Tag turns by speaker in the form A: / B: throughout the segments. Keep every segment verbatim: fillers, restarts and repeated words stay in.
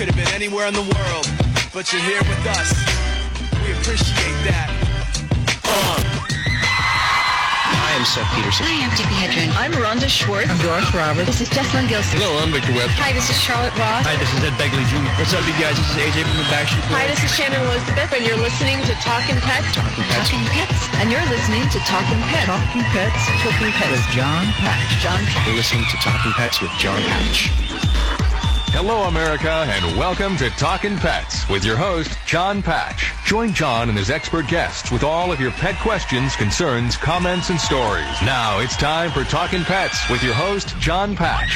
A: could have been anywhere in the world, but you're here with us. We appreciate that. Uh.
B: I am Seth Peterson.
C: Hi, I'm Tippi Hedren.
D: I'm Rhonda Schwartz.
E: I'm Doris Roberts.
C: This is Jessalyn Gilson.
F: Hello, I'm Victor Webb.
C: Hi, this is Charlotte Ross.
G: Hi, this is Ed Begley Junior
H: What's up, you guys? This is A J from the Backstreet Boys.
D: Hi, this is Shannon Elizabeth, and you're listening to Talkin' Pets.
B: Talkin' Pets.
C: Talkin' Pets.
D: And you're listening to Talkin' Pets.
E: Talking Pets.
D: Talkin' Pets.
E: With John Patch.
D: John Patch.
B: You're listening to Talkin' Pets with John Patch.
I: Hello, America, and welcome to Talkin' Pets with your host, John Patch. Join John and his expert guests with all of your pet questions, concerns, comments, and stories. Now it's time for Talkin' Pets with your host, John Patch.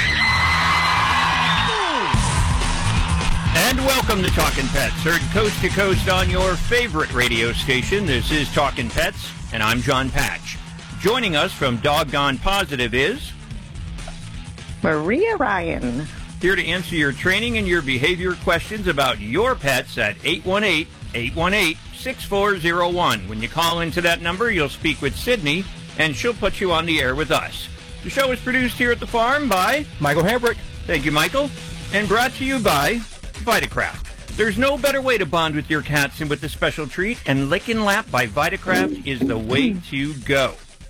G: And welcome to Talkin' Pets, heard coast to coast on your favorite radio station. This is Talkin' Pets, and I'm John Patch. Joining us from Doggone Positive is
D: Maria Ryan.
G: Here to answer your training and your behavior questions about your pets at eight one eight, eight one eight, six four zero one. When you call into that number, you'll speak with Sydney, and she'll put you on the air with us. The show is produced here at the farm by
H: Michael Hambrick.
G: Thank you, Michael. And brought to you by Vitacraft. There's no better way to bond with your cats than with a special treat, and Lick and Lap by Vitacraft is the way to go.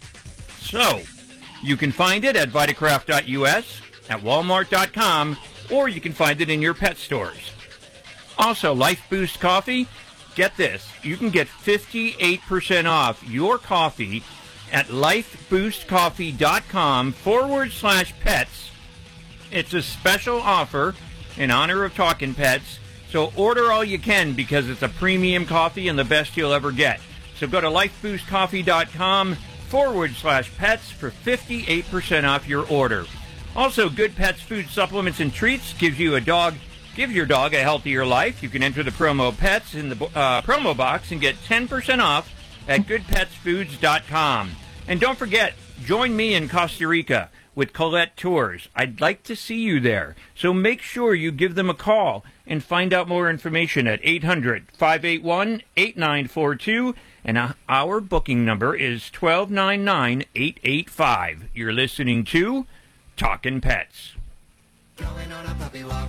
G: So, you can find it at vitacraft dot U S, at walmart dot com, or you can find it in your pet stores. Also, Life Boost Coffee, get this, you can get fifty-eight percent off your coffee at lifeboostcoffee.com forward slash pets. It's a special offer in honor of Talkin' Pets, so order all you can because it's a premium coffee and the best you'll ever get. So go to lifeboostcoffee.com forward slash pets for fifty-eight percent off your order. Also, Good Pets Food Supplements and Treats gives you a dog, gives your dog a healthier life. You can enter the promo PETS in the uh, promo box and get ten percent off at good pets foods dot com. And don't forget, join me in Costa Rica with Colette Tours. I'd like to see you there. So make sure you give them a call and find out more information at eight hundred, five eight one, eight nine four two. And our booking number is one two nine nine, eight eight five. You're listening to Talkin' Pets.
J: Going on a puppy walk.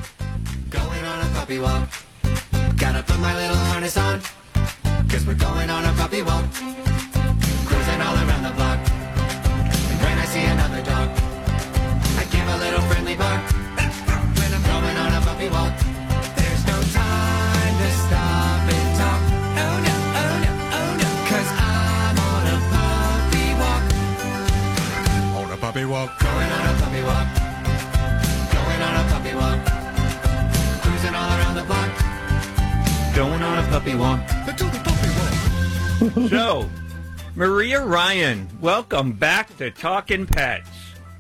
J: Going on a puppy walk. Gotta put my little harness on, cause we're going on a puppy walk. Cruising all around the block. And when I see another dog, I give a little friendly bark. When I'm going on a puppy walk, there's no time to stop and talk. Oh no, oh no, oh no, cause I'm on a puppy walk. On a puppy walk. Going on a puppy walk. Going on a puppy walk. Cruising all around the block.
G: Going on a puppy walk.
J: To the puppy walk.
G: So, Maria Ryan, welcome back to Talkin' Pets.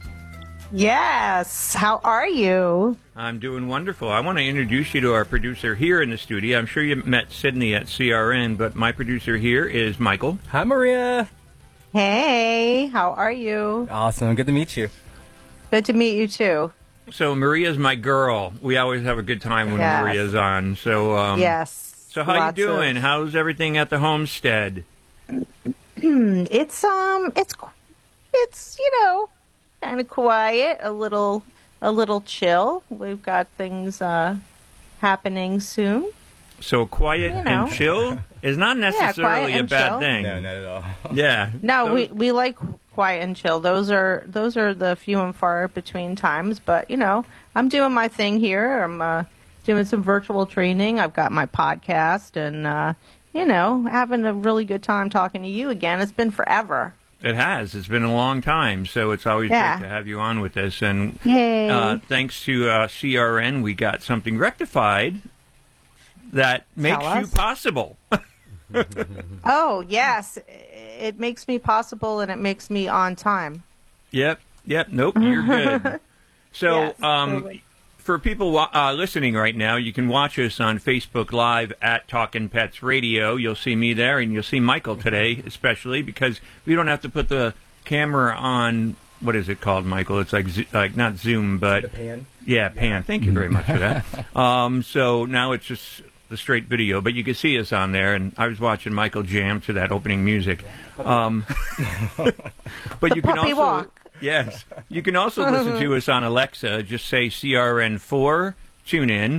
D: Yes. How are you?
G: I'm doing wonderful. I want to introduce you to our producer here in the studio. I'm sure you met Sydney at C R N, but my producer here is Michael.
H: Hi, Maria.
D: Hey, how are you?
H: Awesome. Good to meet you.
D: Good to meet you, too.
G: So Maria's my girl. We always have a good time when
D: Yes.
G: Maria's on. So, um,
D: Yes.
G: So how
D: Lots
G: you doing?
D: of-
G: How's everything at the homestead?
D: It's, um, it's, it's, you know, kind of quiet, a little, a little chill. We've got things, uh, happening soon.
G: So quiet
D: You know.
G: and chill is not necessarily a
D: and
G: bad
D: chill.
G: thing.
H: No, not at all.
G: Yeah.
D: No,
G: So-
D: we, we like quiet and chill. Those are those are the few and far between times. But you know, I'm doing my thing here. I'm uh, doing some virtual training. I've got my podcast, and uh, you know, having a really good time talking to you again. It's been forever.
G: It has. It's been a long time, so it's always
D: Yeah.
G: great to have you on with us. And
D: Yay!
G: uh, thanks to uh, C R N, we got something rectified that makes
D: Tell
G: you
D: us.
G: possible.
D: Oh yes, it makes me possible, and it makes me on time.
G: Yep, yep, nope, you're good. So,
D: Yes,
G: um,
D: totally.
G: for people wa- uh, listening right now, you can watch us on Facebook Live at Talkin' Pets Radio. You'll see me there, and you'll see Michael today, especially because we don't have to put the camera on. What is it called, Michael? It's like zo- like not Zoom, but
H: The pan.
G: yeah, pan. Thank you very much for that. Um, so now it's just the straight video, but you can see us on there. And I was watching Michael jam to that opening music. Um, but you can
D: puppy
G: also
D: walk.
G: yes, you can also listen to us on Alexa. Just say C R N four, tune in,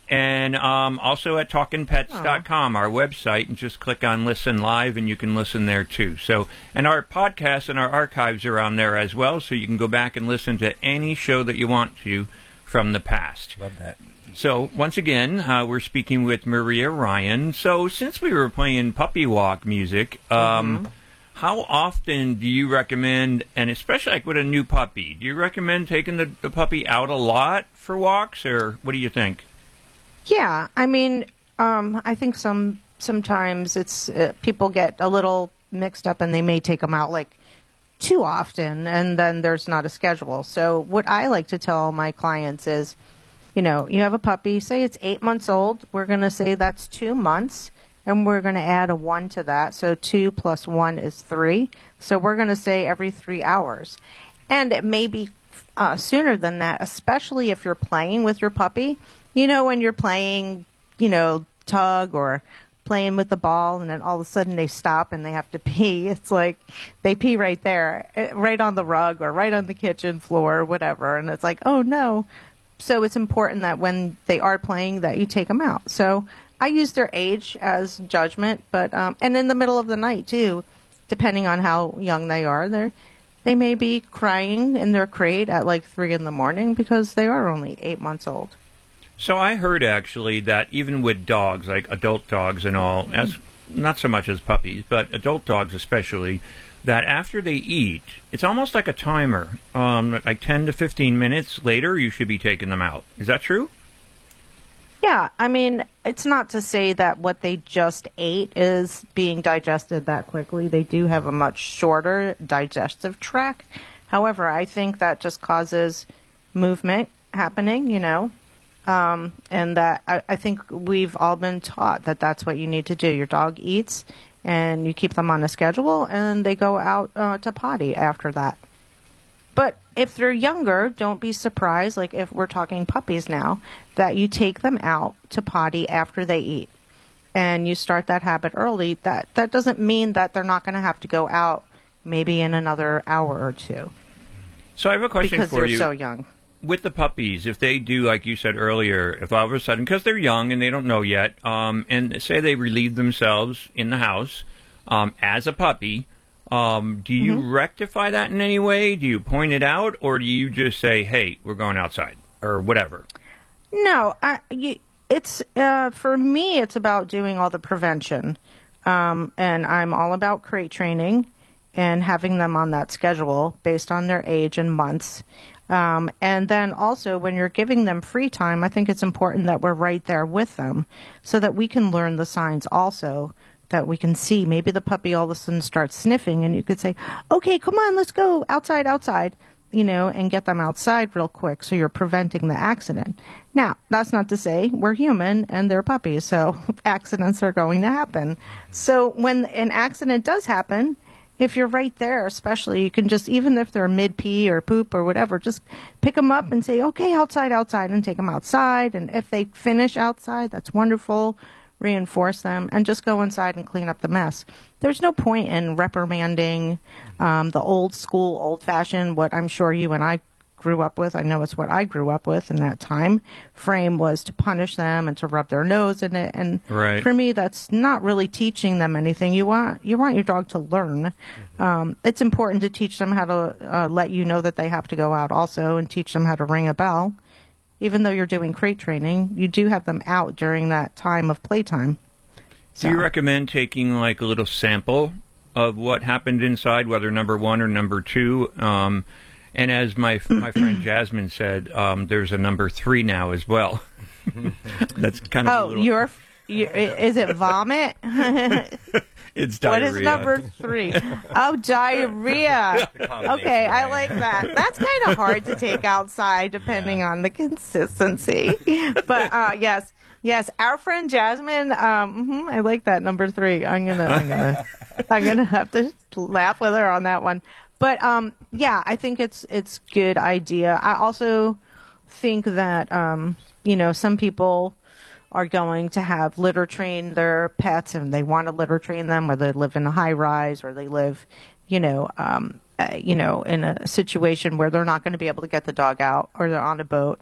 G: And um, also at talkin pets dot com, our website, and just click on Listen Live, and you can listen there too. So, and our podcasts and our archives are on there as well, so you can go back and listen to any show that you want to from the past.
H: Love that.
G: So, once again, uh, we're speaking with Maria Ryan. So, since we were playing puppy walk music, um, mm-hmm. how often do you recommend, and especially like with a new puppy, do you recommend taking the, the puppy out a lot for walks, or what do you think?
D: Yeah, I mean, um, I think some sometimes it's uh, people get a little mixed up and they may take them out like too often, and then there's not a schedule. So what I like to tell my clients is, you know, you have a puppy, say it's eight months old. We're going to say that's two months, and we're going to add a one to that. So two plus one is three. So we're going to say every three hours. And it may be uh, sooner than that, especially if you're playing with your puppy. You know, when you're playing, you know, tug or playing with the ball, and then all of a sudden they stop and they have to pee. It's like they pee right there, right on the rug or right on the kitchen floor or whatever. And it's like, oh, no. So it's important that when they are playing that you take them out. So I use their age as judgment, but um, and in the middle of the night, too, depending on how young they are, they're, they may be crying in their crate at like three in the morning because they are only eight months old.
G: So I heard, actually, that even with dogs, like adult dogs and all, as not so much as puppies, but adult dogs especially, that after they eat, it's almost like a timer. Um, like ten to fifteen minutes later, you should be taking them out. Is that true?
D: Yeah, I mean, it's not to say that what they just ate is being digested that quickly. They do have a much shorter digestive tract. However, I think that just causes movement happening, you know. Um, and that I, I think we've all been taught that that's what you need to do. Your dog eats, and you keep them on a schedule, and they go out uh, to potty after that. But if they're younger, don't be surprised, like if we're talking puppies now, that you take them out to potty after they eat. And you start that habit early. That, that doesn't mean that they're not going to have to go out maybe in another hour or two.
G: So I have a question
D: because
G: for you.
D: Because they're so young.
G: With the puppies, if they do, like you said earlier, if all of a sudden, because they're young and they don't know yet, um, and say they relieve themselves in the house um, as a puppy, um, do you mm-hmm. rectify that in any way? Do you point it out, or do you just say, hey, we're going outside, or whatever?
D: No, I, you, it's uh, for me, it's about doing all the prevention. Um, and I'm all about crate training and having them on that schedule based on their age and months. Um, and then also when you're giving them free time, I think it's important that we're right there with them so that we can learn the signs also, that we can see. Maybe the puppy all of a sudden starts sniffing, and you could say, okay, come on, let's go outside, outside, you know, and get them outside real quick so you're preventing the accident. Now, that's not to say we're human and they're puppies, so accidents are going to happen. So when an accident does happen, if you're right there, especially, you can just, even if they're mid-pee or poop or whatever, just pick them up and say, okay, outside, outside, and take them outside. And if they finish outside, that's wonderful. Reinforce them and just go inside and clean up the mess. There's no point in reprimanding um, the old school, old-fashioned, what I'm sure you and I grew up with. I know it's what I grew up with in that time frame, was to punish them and to rub their nose in it. And
G: right.
D: for me, that's not really teaching them anything. You want you want your dog to learn. Mm-hmm. Um, it's important to teach them how to uh, let you know that they have to go out also, and teach them how to ring a bell. Even though you're doing crate training, you do have them out during that time of playtime. So.
G: Do you recommend taking like a little sample of what happened inside, whether number one or number two? Um, and as my my friend Jasmine said, um, there's a number three now as well. That's kind of
D: oh,
G: a little...
D: you're, you're is it vomit?
G: It's diarrhea.
D: What is number three? Oh, diarrhea. Okay, I like that. That's kind of hard to take outside depending on the consistency. But uh, yes, yes, our friend Jasmine. Um, mm-hmm, I like that number three. I'm gonna, I'm gonna, I'm gonna have to laugh with her on that one. But um, yeah, I think it's it's good idea. I also think that um, you know, some people are going to have litter train their pets, and they want to litter train them, whether they live in a high rise or they live, you know, um, uh, you know, in a situation where they're not going to be able to get the dog out, or they're on a boat.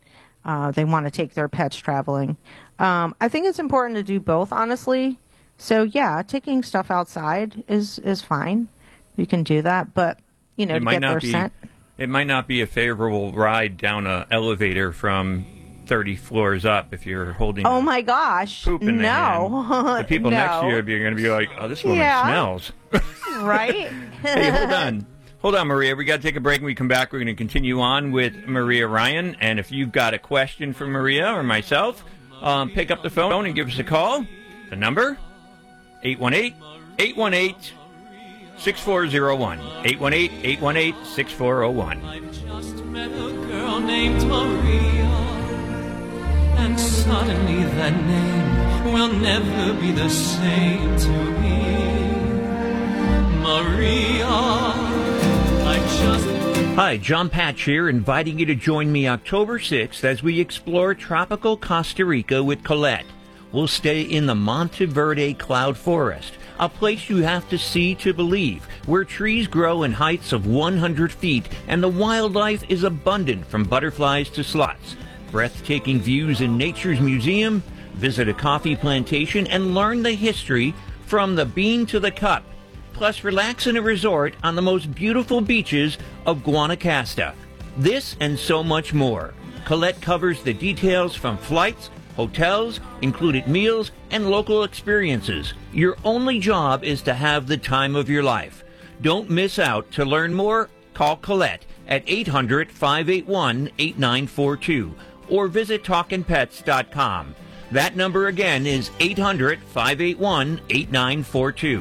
D: uh, they want to take their pets traveling. Um, I think it's important to do both, honestly. So yeah, taking stuff outside is, is fine. You can do that, but you know,
G: it
D: to
G: might
D: get
G: not
D: their
G: be,
D: scent.
G: It might not be a favorable ride down an elevator from thirty floors up if you're holding.
D: Oh my gosh!
G: Poop in the
D: no,
G: hand. The people
D: no.
G: next to you are going to be like, "Oh, this woman
D: Yeah.
G: smells."
D: Right?
G: Hey, hold on. Hold on, Maria. We got to take a break. When we come back, we're going to continue on with Maria Ryan. And if you've got a question for Maria or myself, um, pick up the phone and give us a call. The number, eight one eight, eight one eight, six four zero one. eight one eight, eight one eight, six four zero one.
F: I've just met a girl named Maria, and suddenly that name will never be the same to me. Maria, I just...
G: Hi, John Patch here, inviting you to join me October sixth as we explore tropical Costa Rica with Colette. We'll stay in the Monteverde Cloud Forest, a place you have to see to believe, where trees grow in heights of one hundred feet and the wildlife is abundant from butterflies to sloths. Breathtaking views in Nature's Museum, visit a coffee plantation and learn the history from the bean to the cup. Plus, relax in a resort on the most beautiful beaches of Guanacaste. This and so much more. Colette covers the details from flights, hotels, included meals, and local experiences. Your only job is to have the time of your life. Don't miss out. To learn more, call Colette at eight hundred, five eight one, eight nine four two or visit talkin pets dot com. That number again is eight hundred, five eight one, eight nine four two.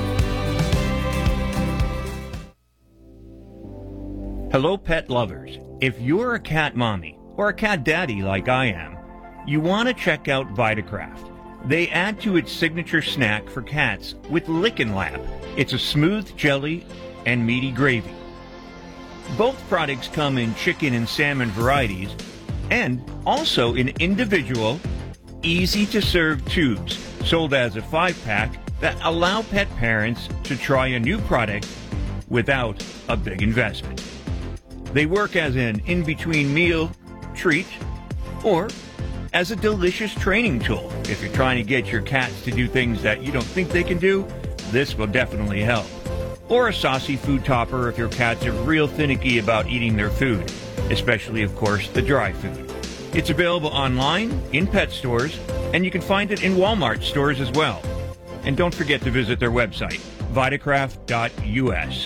G: Hello, pet lovers. If you're a cat mommy or a cat daddy like I am, you want to check out Vitacraft. They add to its signature snack for cats with Lickin' Lap. It's a smooth jelly and meaty gravy. Both products come in chicken and salmon varieties and also in individual, easy-to-serve tubes sold as a five-pack that allow pet parents to try a new product without a big investment. They work as an in-between meal treat or as a delicious training tool. If you're trying to get your cats to do things that you don't think they can do, this will definitely help. Or a saucy food topper if your cats are real finicky about eating their food, especially, of course, the dry food. It's available online, in pet stores, and you can find it in Walmart stores as well. And don't forget to visit their website, vitacraft dot U S.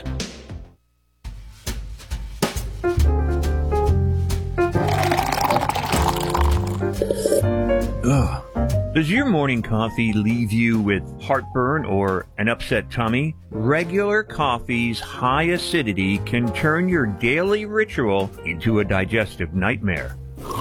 G: Ugh. Does your morning coffee leave you with heartburn or an upset tummy? Regular coffee's high acidity can turn your daily ritual into a digestive nightmare.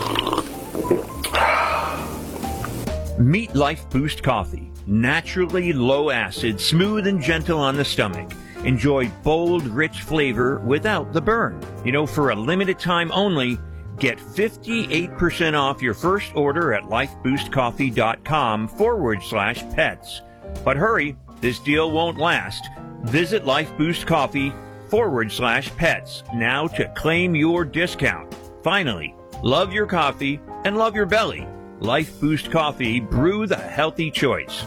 G: Meet Life Boost Coffee. Naturally low acid, smooth and gentle on the stomach. Enjoy bold, rich flavor without the burn. You know, for a limited time only, get fifty-eight percent off your first order at lifeboostcoffee.com forward slash pets. But hurry, this deal won't last. Visit lifeboostcoffee forward slash pets now to claim your discount. Finally, love your coffee and love your belly. Life Boost Coffee, brew the healthy choice.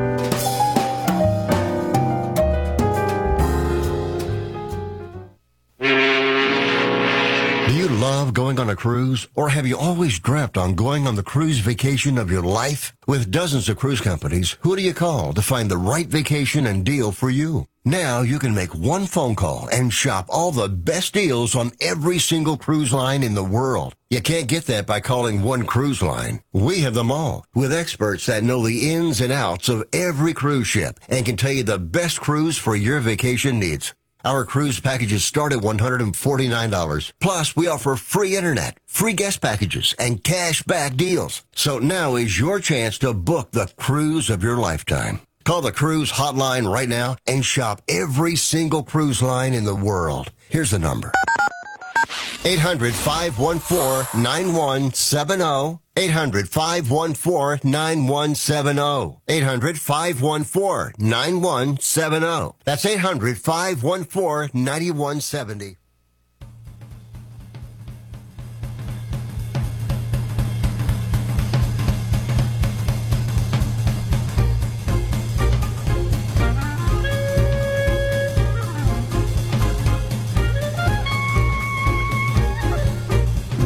K: Do you love going on a cruise, or have you always dreamt on going on the cruise vacation of your life? With dozens of cruise companies, who do you call to find the right vacation and deal for you? Now you can make one phone call and shop all the best deals on every single cruise line in the world. You can't get that by calling one cruise line. We have them all, with experts that know the ins and outs of every cruise ship and can tell you the best cruise for your vacation needs. Our cruise packages start at one hundred forty-nine dollars. Plus, we offer free internet, free guest packages, and cash back deals. So now is your chance to book the cruise of your lifetime. Call the cruise hotline right now and shop every single cruise line in the world. Here's the number. eight hundred, five one four, nine one seven zero. eight hundred, five one four, nine one seven zero. eight hundred, five one four, nine one seven zero. That's eight hundred, five one four, nine one seven zero.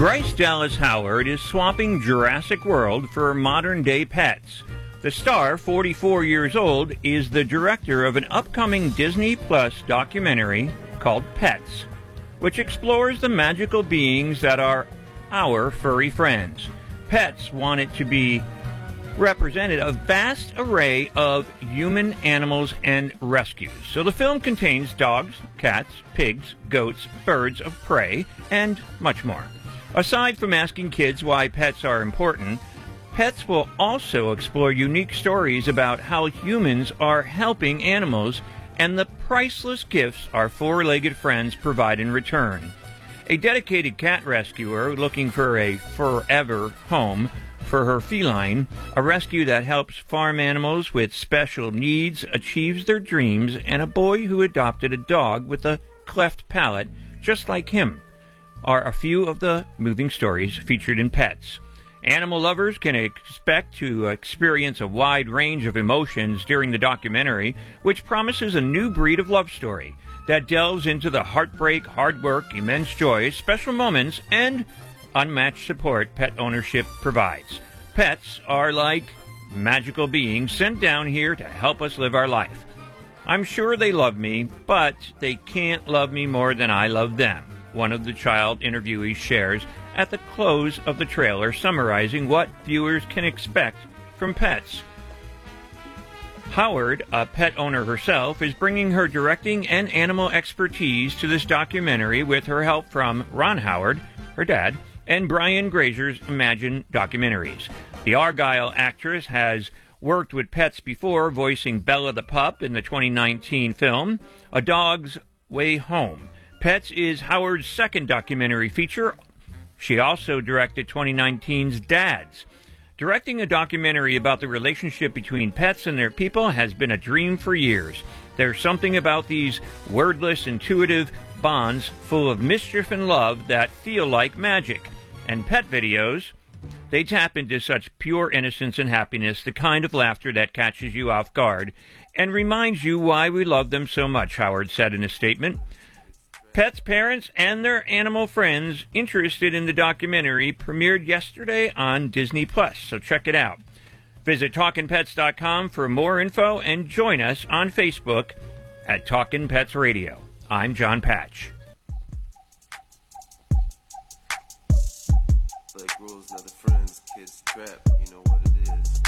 G: Bryce Dallas Howard is swapping Jurassic World for modern-day pets. The star, forty-four years old, is the director of an upcoming Disney Plus documentary called Pets, which explores the magical beings that are our furry friends. Pets want it to be represented a vast array of human animals and rescues. So the film contains dogs, cats, pigs, goats, birds of prey, and much more. Aside from asking kids why pets are important, Pets will also explore unique stories about how humans are helping animals and the priceless gifts our four-legged friends provide in return. A dedicated cat rescuer looking for a forever home for her feline, a rescue that helps farm animals with special needs achieves their dreams, and a boy who adopted a dog with a cleft palate just like him are a few of the moving stories featured in Pets. Animal lovers can expect to experience a wide range of emotions during the documentary, which promises a new breed of love story that delves into the heartbreak, hard work, immense joy, special moments, and unmatched support pet ownership provides. Pets are like magical beings sent down here to help us live our life. I'm sure they love me, but they can't love me more than I love them, one of the child interviewees shares at the close of the trailer, summarizing what viewers can expect from Pets. Howard, a pet owner herself, is bringing her directing and animal expertise to this documentary with her help from Ron Howard, her dad, and Brian Grazer's Imagine Documentaries. The Argyle actress has worked with pets before, voicing Bella the pup in the twenty nineteen film A Dog's Way Home. Pets is Howard's second documentary feature. She also directed twenty nineteen's Dads. Directing a documentary about the relationship between pets and their people has been a dream for years. There's something about these wordless, intuitive bonds full of mischief and love that feel like magic. And pet videos, they tap into such pure innocence and happiness, the kind of laughter that catches you off guard and reminds you why we love them so much, Howard said in a statement. Pets' parents and their animal friends interested in the documentary premiered yesterday on Disney Plus, so check it out. Visit talkin pets dot com for more info and join us on Facebook at Talkin' Pets Radio. I'm John Patch.
L: Like rules, other friends, kids trap, you know what it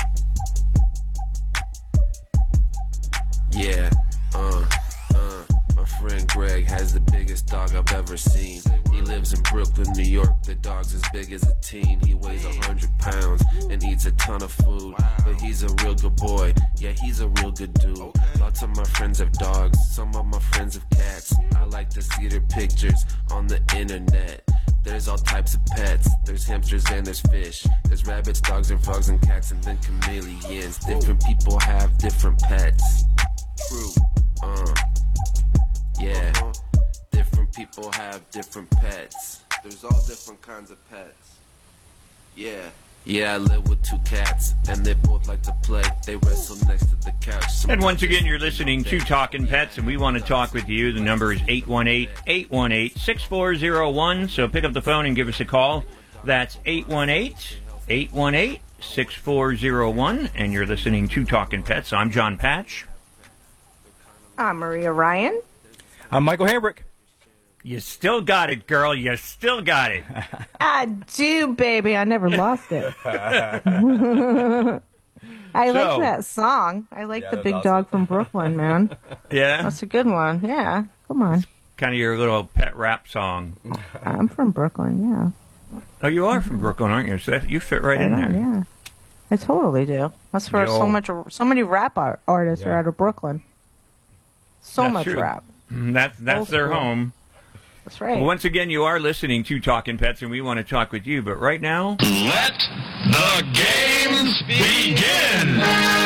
L: is. Yeah, uh, uh. My friend Greg has the biggest dog I've ever seen. He lives in Brooklyn, New York. The dog's as big as a teen. He weighs a hundred pounds and eats a ton of food. But he's a real good boy. Yeah, he's a real good dude. Lots of my friends have dogs. Some of my friends have cats. I like to see their pictures on the internet. There's all types of pets. There's hamsters and there's fish. There's rabbits, dogs, and frogs, and cats, and then chameleons. Different people have different pets. True. Uh. Yeah, different people have different pets. There's all different kinds of pets. Yeah. Yeah, I live with two cats, and they both like to play. They wrestle next to the couch.
G: And once again, you're listening to Talkin' Pets, and we want to talk with you. The number is eight one eight, eight one eight, six four zero one, so pick up the phone and give us a call. That's eight one eight, eight one eight, six four zero one, and you're listening to Talkin' Pets. I'm John Patch.
D: I'm Maria Ryan.
H: I'm Michael Hambrick.
G: You still got it, girl. You still got it.
D: I do, baby. I never lost it. I
G: So-
D: like that song. I like
H: Yeah,
D: the
H: that's
D: big
H: awesome.
D: dog from Brooklyn, man.
G: Yeah?
D: That's a good one. Yeah. Come on.
G: Kind of your little pet rap song.
D: I'm from Brooklyn, yeah.
G: Oh, you are from Brooklyn, aren't you? So that, you fit right in
D: I know,
G: there.
D: yeah. I totally do. That's where
G: Yo.
D: so much, so many rap art, artists
H: Yeah.
D: are out of Brooklyn. So
G: That's
D: much
G: true.
D: rap.
G: Mm, That's, that's
D: Old
G: their
D: school.
G: home.
D: That's right.
G: Well, once again, you are listening to Talkin' Pets, and we want to talk with you. But right now,
I: Let the games begin!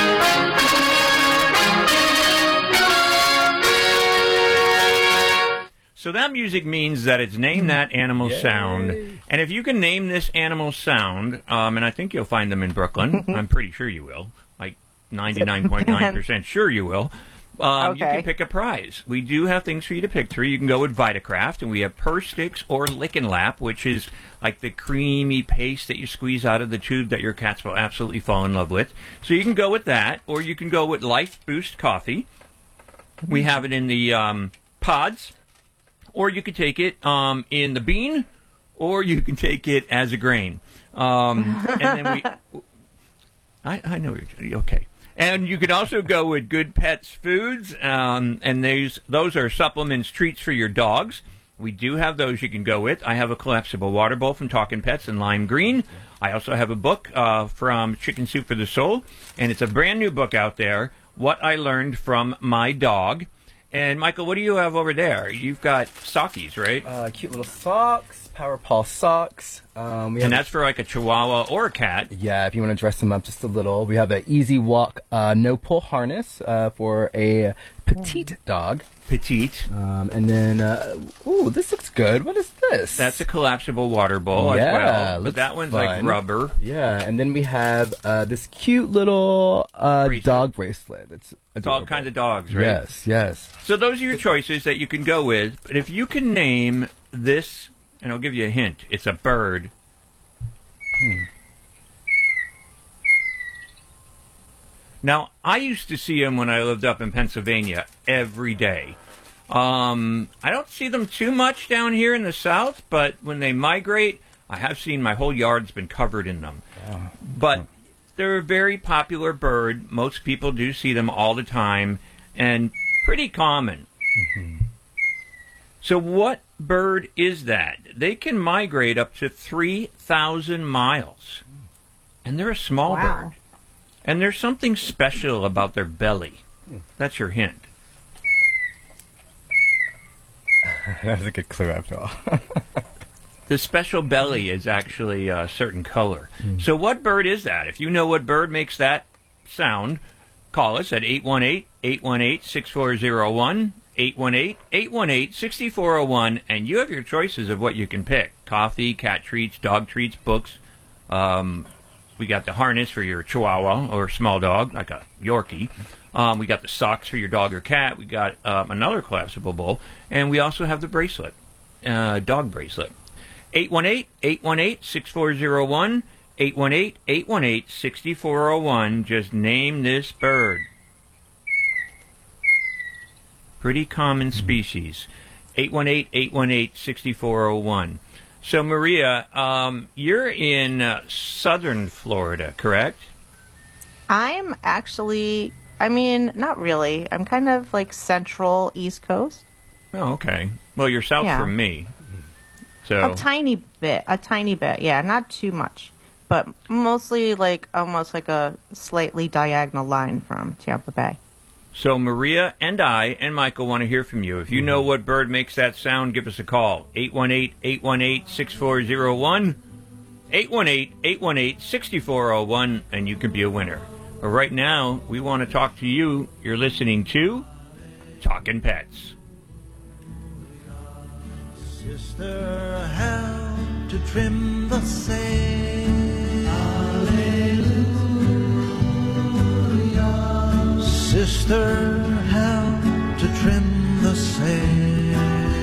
G: so that music means that it's name that animal
H: Yay.
G: sound. And if you can name this animal sound, um, and I think you'll find them in Brooklyn. I'm pretty sure you will. Like ninety-nine point nine percent sure you will. Um, You
D: Okay.
G: can pick a prize. We do have things for you to pick through. You can go with Vitacraft, and we have Purr Sticks or Lick and Lap, which is like the creamy paste that you squeeze out of the tube that your cats will absolutely fall in love with. So you can go with that, or you can go with Life Boost Coffee. We have it in the um, pods, or you could take it um, in the bean, or you can take it as a grain. Um, and then we... I, I know you're... Okay. And you could also go with Good Pets Foods, um, and those those are supplements, treats for your dogs. We do have those you can go with. I have a collapsible water bowl from Talkin' Pets in lime green. I also have a book uh, from Chicken Soup for the Soul, and it's a brand new book out there, What I Learned from My Dog. And, Michael, what do you have over there? You've got sockies, right?
H: Uh, cute little socks, Power Paw socks. Um, we
G: and
H: have
G: that's for like a Chihuahua or a cat.
H: Yeah, if you want to dress them up just a little. We have an Easy Walk uh, no-pull harness uh, for a petite dog.
G: Petite.
H: Um, and then, uh, ooh, this looks good. What is this?
G: That's a collapsible water bowl
H: yeah,
G: as well. But
H: looks
G: that one's
H: fun.
G: like rubber.
H: Yeah, and then we have uh, this cute little uh, dog bracelet. It's
G: It's all kinds of dogs, right?
H: Yes, yes.
G: So those are your choices that you can go with. But if you can name this, and I'll give you a hint, it's a bird.
H: Hmm.
G: Now, I used to see them when I lived up in Pennsylvania every day. Um, I don't see them too much down here in the south, but when they migrate, I have seen my whole yard's been covered in them.
H: Wow.
G: But they're a very popular bird. Most people do see them all the time, and pretty common.
H: Mm-hmm.
G: So what bird is that? They can migrate up to three thousand miles, and they're a small
D: Wow.
G: bird. And there's something special about their belly. That's your hint.
H: That's a good clue after all.
G: The special belly is actually a certain color. So what bird is that? If you know what bird makes that sound, call us at eight one eight, eight one eight, six four zero one, eight one eight, eight one eight, six four zero one, and you have your choices of what you can pick. Coffee, cat treats, dog treats, books. Um, we got the harness for your Chihuahua or small dog, like a Yorkie. Um, we got the socks for your dog or cat. We got um, another collapsible bowl. And we also have the bracelet, uh, dog bracelet. eight one eight, eight one eight, six four zero one, eight one eight, eight one eight, six four zero one. Just name this bird. Pretty common species. eight one eight, eight one eight, six four zero one. So, Maria, um, you're in uh, southern Florida, correct?
D: I'm actually, I mean, not really. I'm kind of like central East Coast.
G: Oh, okay. Well, you're south
D: Yeah.
G: from me. So
D: A tiny bit, a tiny bit. Yeah, not too much. But mostly like almost like a slightly diagonal line from Tampa Bay.
G: So Maria and I and Michael want to hear from you. If you know what bird makes that sound, give us a call. eight one eight, eight one eight, six four zero one. eight one eight, eight one eight, six four zero one, and you can be a winner. But right now, we want to talk to you. You're listening to Talkin' Pets.
M: Sister, how to trim the sail. Sister, how to trim the sail.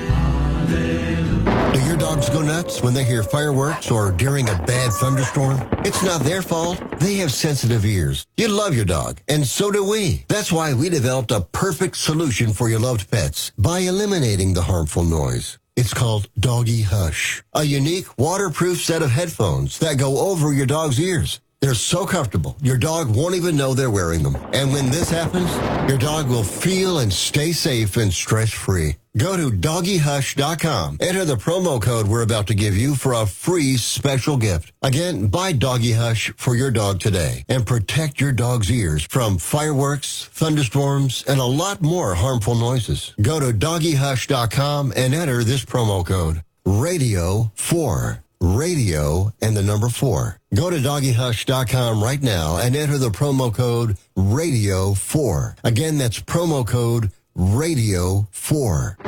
K: Do your dogs go nuts when they hear fireworks or during a bad thunderstorm? It's not their fault. They have sensitive ears. You love your dog, and so do we. That's why we developed a perfect solution for your loved pets by eliminating the harmful noise. It's called Doggy Hush, a unique waterproof set of headphones that go over your dog's ears. They're so comfortable, your dog won't even know they're wearing them. And when this happens, your dog will feel and stay safe and stress-free. Go to doggy hush dot com. Enter the promo code we're about to give you for a free special gift. Again, buy Doggy Hush for your dog today and protect your dog's ears from fireworks, thunderstorms, and a lot more harmful noises. Go to doggy hush dot com and enter this promo code, radio four. Radio and the number four. Go to doggy hush dot com right now and enter the promo code radio four. Again, that's promo code radio four.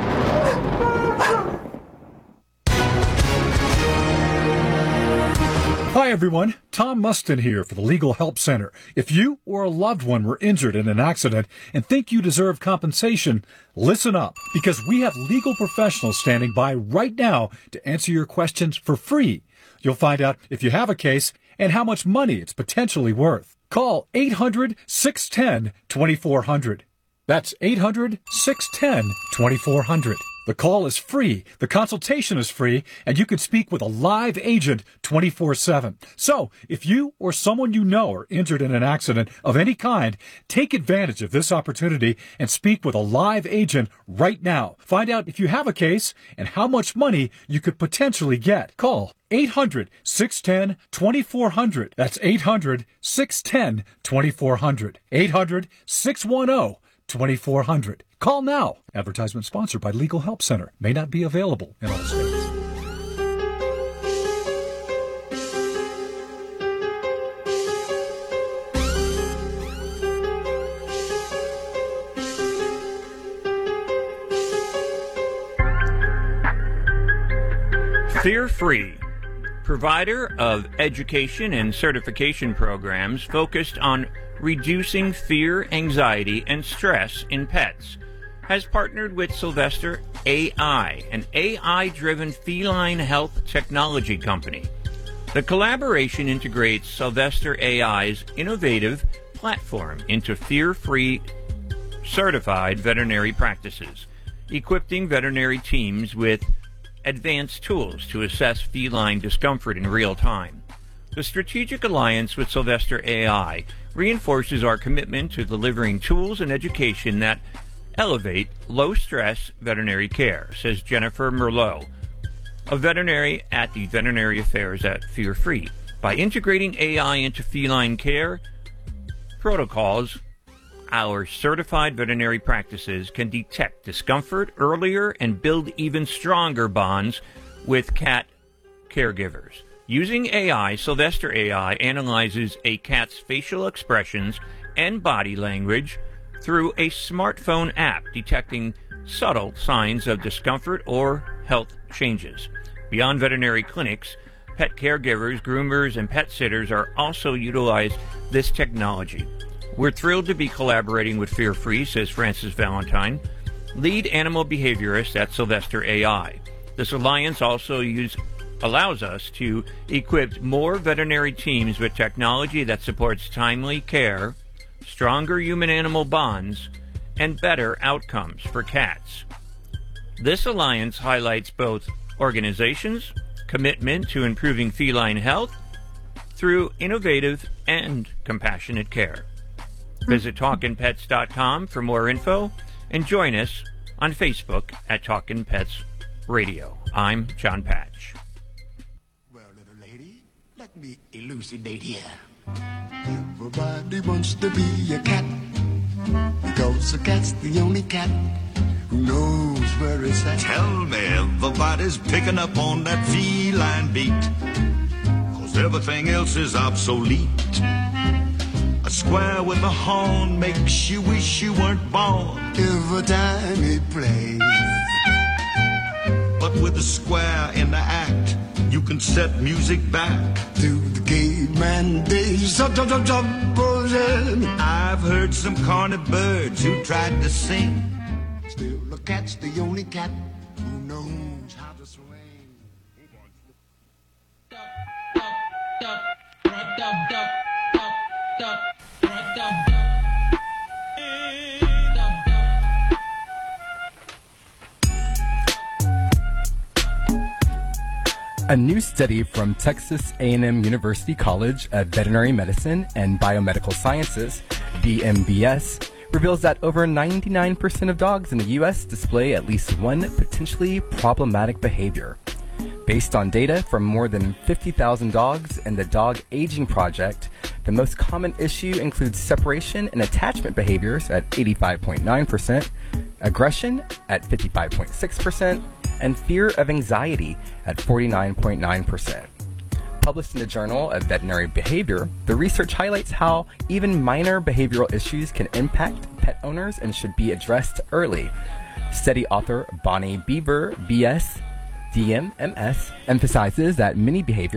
N: Hi everyone, Tom Mustin here for the Legal Help Center. If you or a loved one were injured in an accident and think you deserve compensation, listen up, because we have legal professionals standing by right now to answer your questions for free. You'll find out if you have a case and how much money it's potentially worth. Call eight hundred, six one zero, two four zero zero. That's eight hundred, six one zero, two four zero zero. The call is free, the consultation is free, and you can speak with a live agent twenty-four seven. So, if you or someone you know are injured in an accident of any kind, take advantage of this opportunity and speak with a live agent right now. Find out if you have a case and how much money you could potentially get. Call eight hundred, six one zero, two four zero zero. That's eight hundred, six one zero, two four zero zero. eight hundred, six one zero, two four zero zero. Call now. Advertisement sponsored by Legal Help Center. May not be available in all states.
G: Fear-Free, provider of education and certification programs focused on reducing fear, anxiety, and stress in pets, has partnered with Sylvester A I, an A I-driven feline health technology company. The collaboration integrates Sylvester A I's innovative platform into fear-free certified veterinary practices, equipping veterinary teams with advanced tools to assess feline discomfort in real time. The strategic alliance with Sylvester A I reinforces our commitment to delivering tools and education that elevate low-stress veterinary care, says Jennifer Merlot, a veterinary at the Veterinary Affairs at Fear-Free. By integrating A I into feline care protocols, our certified veterinary practices can detect discomfort earlier and build even stronger bonds with cat caregivers. Using A I, Sylvester A I analyzes a cat's facial expressions and body language through a smartphone app, detecting subtle signs of discomfort or health changes. Beyond veterinary clinics, pet caregivers, groomers, and pet sitters are also utilize this technology. We're thrilled to be collaborating with Fear-Free, says Francis Valentine, lead animal behaviorist at Sylvester A I. This alliance also use, allows us to equip more veterinary teams with technology that supports timely care, stronger human-animal bonds, and better outcomes for cats. This alliance highlights both organizations' commitment to improving feline health through innovative and compassionate care. Visit talkin pets dot com for more info and join us on Facebook at Talkin' Pets Radio. I'm John Patch.
O: Well, little lady, let me elucidate here. Everybody wants to be a cat, because a cat's the only cat who knows where it's at.
P: Tell me everybody's picking up on that feline beat, cause everything else is obsolete. A square with a horn makes you wish you weren't born
O: every time it plays.
P: But with a square in the act, you can set music back
O: to the caveman days.
P: I've heard some corny birds who tried to sing.
O: Still, the cat's the only cat who knows how to swing.
H: A new study from Texas A and M University College of Veterinary Medicine and Biomedical Sciences, D M B S, reveals that over ninety-nine percent of dogs in the U S display at least one potentially problematic behavior. Based on data from more than fifty thousand dogs and the Dog Aging Project, the most common issue includes separation and attachment behaviors at eighty-five point nine percent, aggression at fifty-five point six percent, and fear of anxiety at forty-nine point nine percent. Published in the Journal of Veterinary Behavior, the research highlights how even minor behavioral issues can impact pet owners and should be addressed early. Study author Bonnie Beaver, B S, D M M S, emphasizes that many behaviors,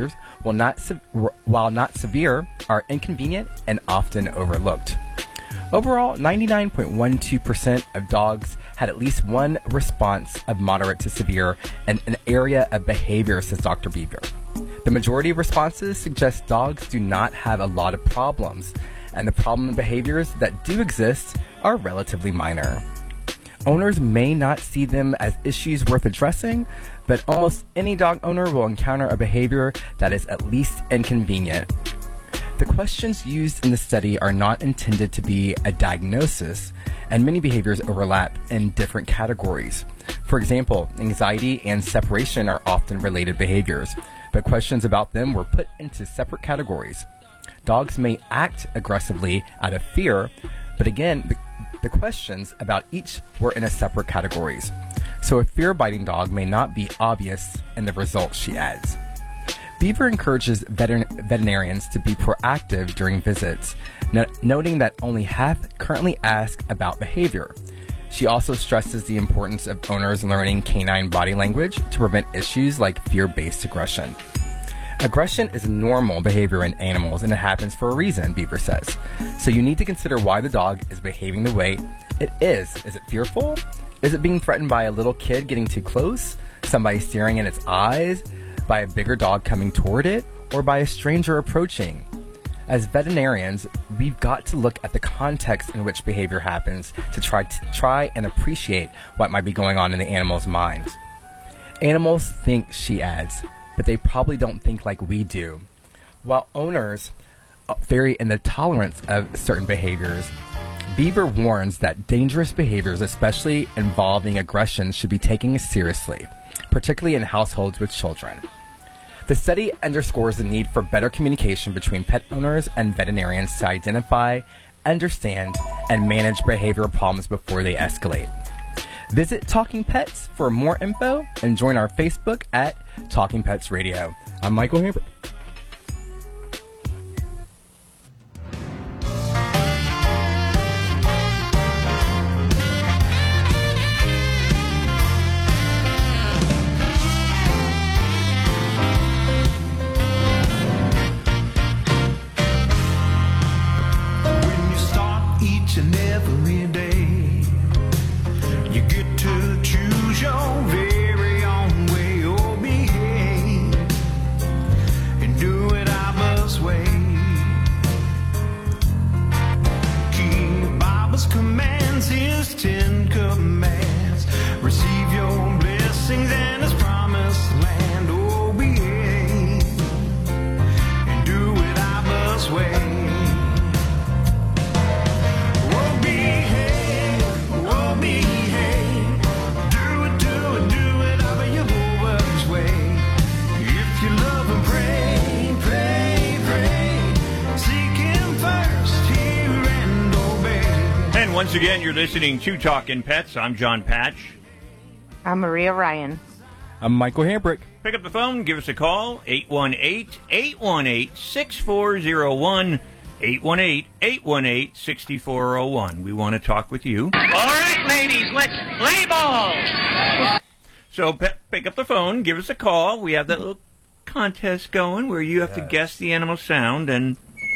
H: while not, se- while not severe, are inconvenient and often overlooked. Overall, ninety-nine point one two percent of dogs had at least one response of moderate to severe in an area of behavior, says Doctor Bieber. The majority of responses suggest dogs do not have a lot of problems, and the problem behaviors that do exist are relatively minor. Owners may not see them as issues worth addressing, but almost any dog owner will encounter a behavior that is at least inconvenient. The questions used in the study are not intended to be a diagnosis, and many behaviors overlap in different categories. For example, anxiety and separation are often related behaviors, but questions about them were put into separate categories. Dogs may act aggressively out of fear, but again, the, the questions about each were in a separate categories. So a fear-biting dog may not be obvious in the results, she adds. Bieber encourages veter- veterinarians to be proactive during visits, no- noting that only half currently ask about behavior. She also stresses the importance of owners learning canine body language to prevent issues like fear-based aggression. Aggression is normal behavior in animals, and it happens for a reason, Bieber says. So you need to consider why the dog is behaving the way it is. Is it fearful? Is it being threatened by a little kid getting too close? Somebody staring in its eyes? By a bigger dog coming toward it? Or by a stranger approaching? As veterinarians, we've got to look at the context in which behavior happens to try to try and appreciate what might be going on in the animal's minds. Animals think, she adds, but they probably don't think like we do. While owners vary in the tolerance of certain behaviors, Bieber warns that dangerous behaviors, especially involving aggression, should be taken seriously, particularly in households with children. The study underscores the need for better communication between pet owners and veterinarians to identify, understand, and manage behavioral problems before they escalate. Visit Talking Pets for more info and join our Facebook at Talking Pets Radio. I'm Michael Hamper.
M: And every day you get to choose your very own way, or behave and do it Abba's way. Keep Abba's commands, his ten commands, receive your blessings and his promised land, or behave and do it Abba's way.
G: Once again, you're listening to Talkin' Pets. I'm John Patch.
D: I'm Maria Ryan.
H: I'm Michael Hambrick.
G: Pick up the phone, give us a call, eight one eight, eight one eight, six four zero one, eight one eight, eight one eight, six four zero one. We want to talk with you.
Q: All right, ladies, let's play ball.
G: So pe- pick up the phone, give us a call. We have that little contest going where you have yes. to guess the animal sound, and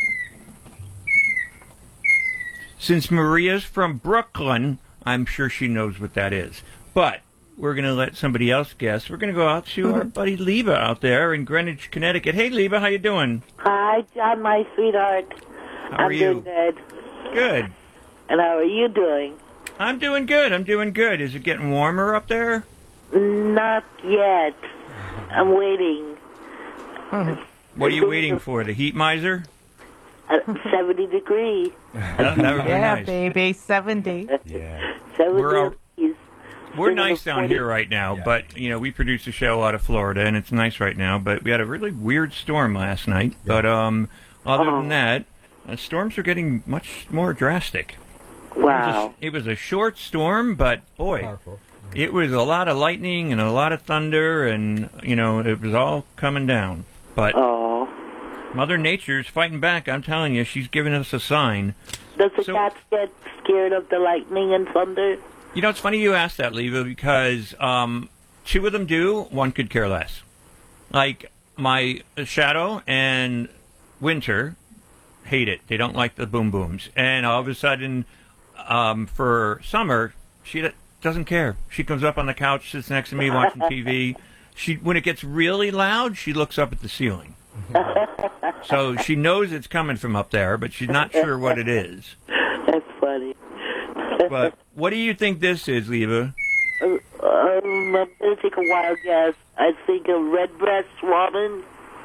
G: since Maria's from Brooklyn, I'm sure she knows what that is. But we're going to let somebody else guess. We're going to go out to our buddy Leva out there in Greenwich, Connecticut. Hey, Leva, how you doing?
R: Hi, John, my sweetheart.
G: How
R: I'm
G: are you?
R: doing good.
G: Good.
R: And how are you doing?
G: I'm doing good. I'm doing good. Is it getting warmer up there?
R: Not yet. I'm waiting.
G: What are you waiting for? The heat miser?
R: Uh, seventy degrees.
G: That, that would be
D: yeah,
G: nice.
D: baby, seventy.
H: Yeah.
R: seventy
G: We're,
R: degrees.
G: we're nice down here right now, yeah. but, you know, we produce a show out of Florida, and it's nice right now, but we had a really weird storm last night. Yeah. But um, other
R: oh.
G: than that, uh, storms are getting much more drastic.
R: Wow.
G: It was a, it was a short storm, but, boy,
H: Powerful.
G: It was a lot of lightning and a lot of thunder, and, you know, it was all coming down. But
R: oh.
G: Mother Nature's fighting back. I'm telling you, she's giving us a sign.
R: Does the
G: so,
R: cats get scared of the lightning and thunder?
G: You know, it's funny you asked that, Leva, because um, two of them do. One could care less. Like, my Shadow and Winter hate it. They don't like the boom booms. And all of a sudden, um, for Summer, she d- doesn't care. She comes up on the couch, sits next to me watching T V. She, when it gets really loud, she looks up at the ceiling. So she knows it's coming from up there, but she's not sure what it is.
R: That's funny.
G: But what do you think this is, Leva?
R: Uh, um, I'm going to take a wild guess. I think a red-breast robin.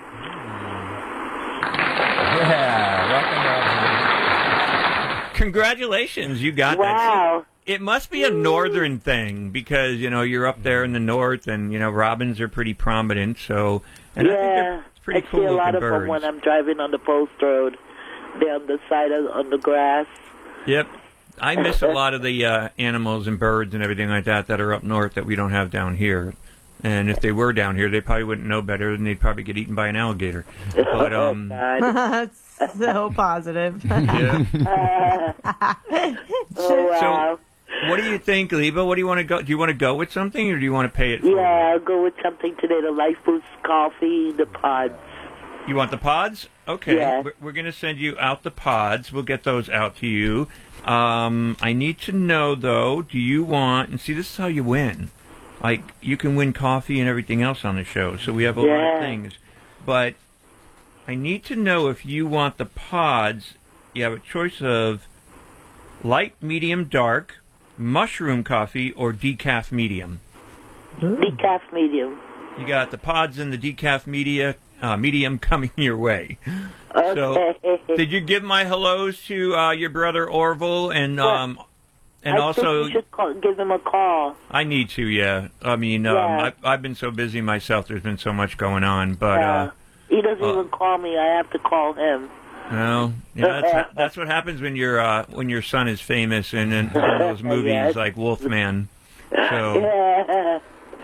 H: Yeah, rock and roll.
G: Congratulations, you got
R: wow.
G: that. It must be a northern thing because, you know, you're up there in the north and, you know, robins are pretty prominent. So, and
R: yeah,
G: I think they're pretty
R: I
G: cool
R: see a lot
G: looking
R: of
G: birds.
R: them when I'm driving on the post road. They're on the side of on the grass.
G: Yep. I miss a lot of the uh, animals and birds and everything like that that are up north that we don't have down here. And if they were down here, they probably wouldn't know better, and they'd probably get eaten by an alligator. But um,
D: That's so positive.
G: Yeah.
R: Oh, wow.
G: So, what do you think, Leva? What do you want to go? Do you want to go with something, or do you want to pay it?
R: Yeah, I'll go with something today. The Life Boost coffee, the pods.
G: You want the pods? Okay.
R: Yeah.
G: We're, we're going to send you out the pods. We'll get those out to you. Um, I need to know, though, do you want... And see, this is how you win. Like, you can win coffee and everything else on the show, so we have a lot
R: Yeah.
G: of things. But I need to know if you want the pods. You have a choice of light, medium, dark, mushroom coffee, or decaf medium.
R: Decaf medium.
G: You got the pods and the decaf media, uh, medium coming your way.
R: Okay.
G: So, did you give my hellos to uh, your brother Orville and um, and
R: I
G: also?
R: think you should call, give him a call.
G: I need to, yeah. I mean, um,
R: Yeah.
G: I've, I've been so busy myself. There's been so much going on, but
R: Yeah.
G: uh,
R: He doesn't
G: uh,
R: even call me. I have to call him.
G: no, you know, that's ha- that's what happens when your uh, when your son is famous and in one of those movies
R: Yes.
G: like Wolfman. So.
R: Yeah.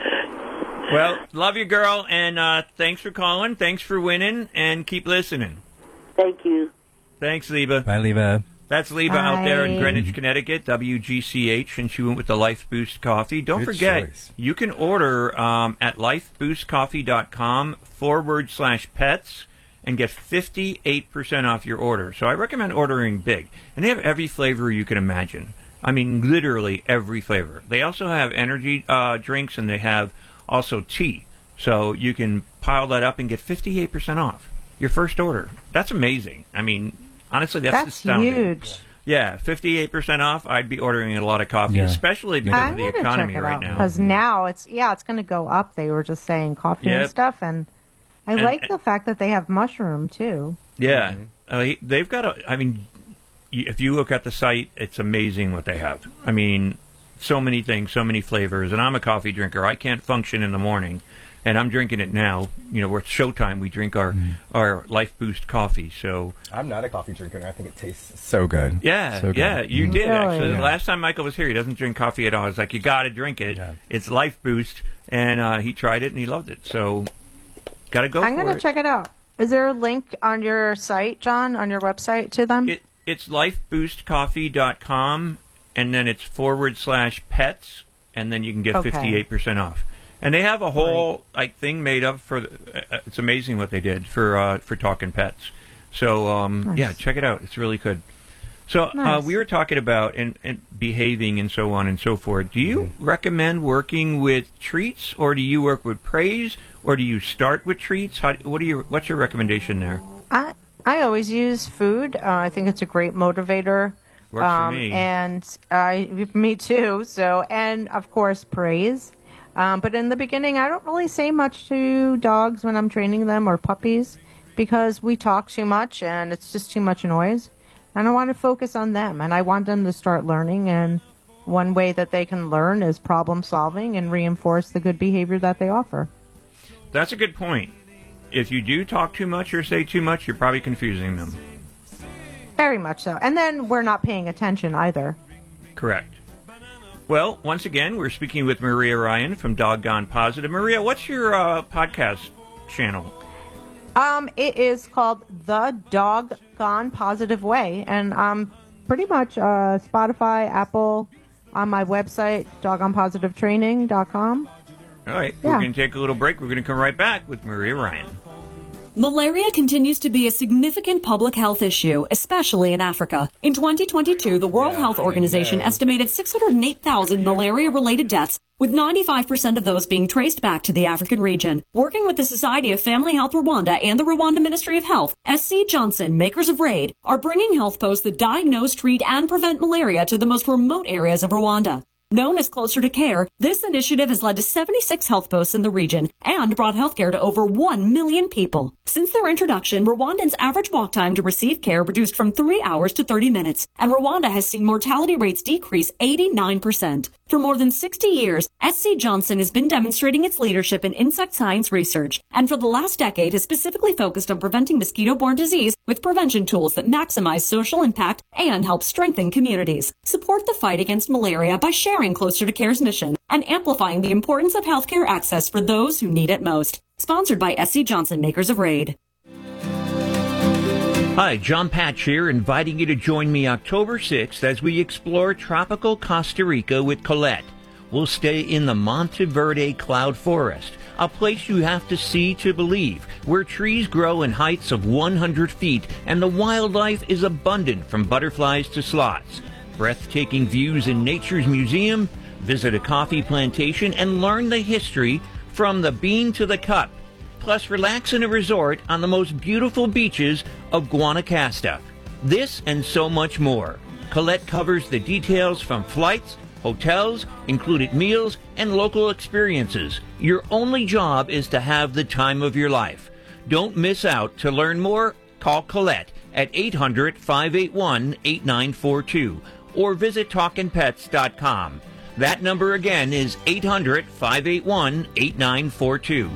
G: Well, love you, girl, and uh, thanks for calling. Thanks for winning, and keep listening.
R: Thank you.
G: Thanks, Leva.
H: Bye, Leva.
G: That's Leva out there in
H: Bye.
G: Greenwich, Connecticut, W G C H, and she went with the Life Boost Coffee. Don't
H: Good
G: forget,
H: choice.
G: you can order um, at lifeboostcoffee.com forward slash pets and get fifty-eight percent off your order. So I recommend ordering big. And they have every flavor you can imagine. I mean, literally every flavor. They also have energy uh, drinks, and they have also tea. So you can pile that up and get fifty-eight percent off your first order. That's amazing. I mean, honestly, that's,
D: That's
G: astounding.
D: huge.
G: Yeah, fifty-eight percent off. I'd be ordering a lot of coffee,
H: Yeah.
G: especially because
D: I'm
G: of the
D: gonna
G: economy
D: check it
G: right
D: out
G: now.
D: because now it's yeah, it's going to go up. They were just saying coffee
G: Yep.
D: and stuff, and I
G: And-
D: like the fact that they have mushroom too.
G: Yeah, uh, he- they've got a. I mean, y- if you look at the site, it's amazing what they have. I mean, so many things, so many flavors. And I'm a coffee drinker. I can't function in the morning, and I'm drinking it now. You know, we're at showtime. We drink our our Life Boost coffee. So
H: I'm not a coffee drinker, and I think it tastes so good.
G: yeah,
H: So good.
G: yeah, you did
D: Really?
G: actually.
H: Yeah.
G: The last time Michael was here, he doesn't drink coffee at all. I was like, you got to drink it.
H: Yeah.
G: It's Life Boost, and uh, he tried it and he loved it. So, got to go
D: I'm
G: for
D: going to
G: it.
D: check it out. Is there a link on your site, John, on your website to them?
G: It, it's lifeboostcoffee dot com, and then it's forward slash pets, and then you can get
D: Okay.
G: fifty-eight percent off. And they have a whole like thing made up for. The, uh, it's amazing what they did for uh, for talking pets. So um,
D: Nice.
G: yeah, check it out. It's really good. So uh,
D: Nice.
G: we were talking about and, and behaving and so on and so forth. Do you recommend working with treats, or do you work with praise, or do you start with treats? How, what are your What's your recommendation there?
D: I I always use food. Uh, I think it's a great motivator.
G: Works for me.
D: And I, me too. So, and of course, praise. Um, but in the beginning, I don't really say much to dogs when I'm training them or puppies because we talk too much and it's just too much noise. And I want to focus on them, and I want them to start learning. And one way that they can learn is problem solving and reinforce the good behavior that they offer.
G: That's a good point. If you do talk too much or say too much, you're probably confusing them.
D: Very much so. And then we're not paying attention either.
G: Correct. Well, once again, we're speaking with Maria Ryan from Doggone Positive. Maria, what's your uh, podcast channel?
D: Um, it is called The Doggone Positive Way, and um, pretty much uh, Spotify, Apple, on my website, doggone positive training dot com.
G: All right,
D: Yeah.
G: we're going to take a little break. We're going to come right back with Maria Ryan.
S: Malaria continues to be a significant public health issue, especially in Africa. In twenty twenty-two, the World Health Organization estimated six hundred eight thousand malaria-related deaths, with ninety-five percent of those being traced back to the African region. Working with the Society of Family Health Rwanda and the Rwanda Ministry of Health, S C Johnson, makers of RAID, are bringing health posts that diagnose, treat, and prevent malaria to the most remote areas of Rwanda. Known as Closer to Care, this initiative has led to seventy-six health posts in the region and brought healthcare to over one million people. Since their introduction, Rwandans' average walk time to receive care reduced from three hours to thirty minutes, and Rwanda has seen mortality rates decrease eighty-nine percent. For more than sixty years, S C Johnson has been demonstrating its leadership in insect science research, and for the last decade has specifically focused on preventing mosquito-borne disease with prevention tools that maximize social impact and help strengthen communities. Support the fight against malaria by sharing Closer to Care's mission and amplifying the importance of healthcare access for those who need it most. Sponsored by S C Johnson, makers of RAID.
G: Hi, John Patch here, inviting you to join me October sixth as we explore tropical Costa Rica with Colette. We'll stay in the Monteverde Cloud Forest, a place you have to see to believe, where trees grow in heights of one hundred feet and the wildlife is abundant from butterflies to sloths. Breathtaking views in Nature's Museum, visit a coffee plantation, and learn the history from the bean to the cup. Plus, relax in a resort on the most beautiful beaches of Guanacaste. This and so much more. Colette covers the details from flights, hotels, included meals, and local experiences. Your only job is to have the time of your life. Don't miss out. To learn more, call Colette at eight hundred, five eight one, eight nine four two. Or visit talkin pets dot com. That number again is eight hundred, five eight one, eight nine four two.